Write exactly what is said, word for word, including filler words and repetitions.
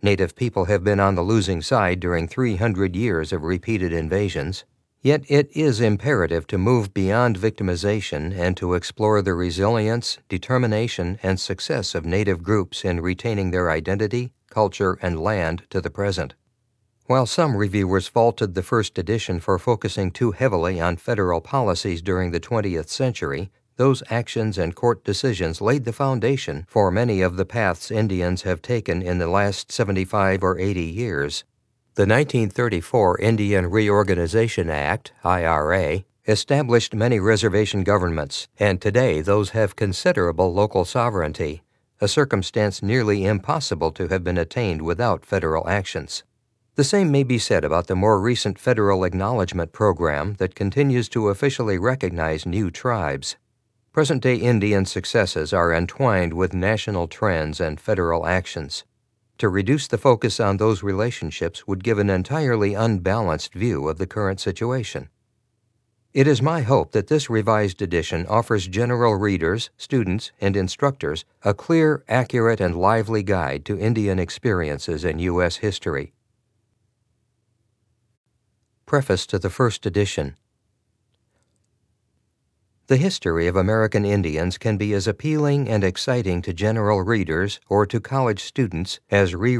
Native people have been on the losing side during three hundred years of repeated invasions. Yet it is imperative to move beyond victimization and to explore the resilience, determination, and success of Native groups in retaining their identity, culture, and land to the present. While some reviewers faulted the first edition for focusing too heavily on federal policies during the twentieth century, those actions and court decisions laid the foundation for many of the paths Indians have taken in the last seventy-five or eighty years. The nineteen thirty-four Indian Reorganization Act, I R A, established many reservation governments, and today those have considerable local sovereignty, a circumstance nearly impossible to have been attained without federal actions. The same may be said about the more recent federal acknowledgement program that continues to officially recognize new tribes. Present-day Indian successes are entwined with national trends and federal actions. To reduce the focus on those relationships would give an entirely unbalanced view of the current situation. It is my hope that this revised edition offers general readers, students, and instructors a clear, accurate, and lively guide to Indian experiences in U S history. Preface to the first edition. The history of American Indians can be as appealing and exciting to general readers or to college students as re